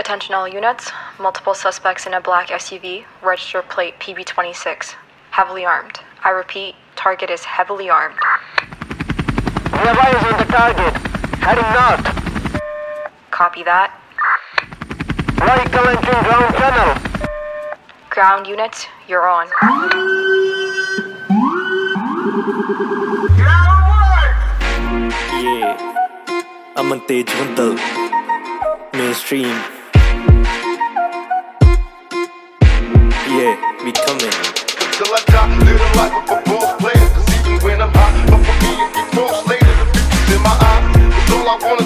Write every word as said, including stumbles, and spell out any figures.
Attention all units. Multiple suspects in a black S U V, register plate P B twenty-six. Heavily armed. I repeat, target is heavily armed. We have eyes on the target. Heading north. Copy that. Vehicle entering ground channel. Ground units, you're on. Yeah, I'm on Tej Huntal. Mainstream. Yeah, we coming. Till I die, live a life of a boss player. Cause even when I'm high, but for me, it keeps on slated. The future's in my eyes. It's all I wanna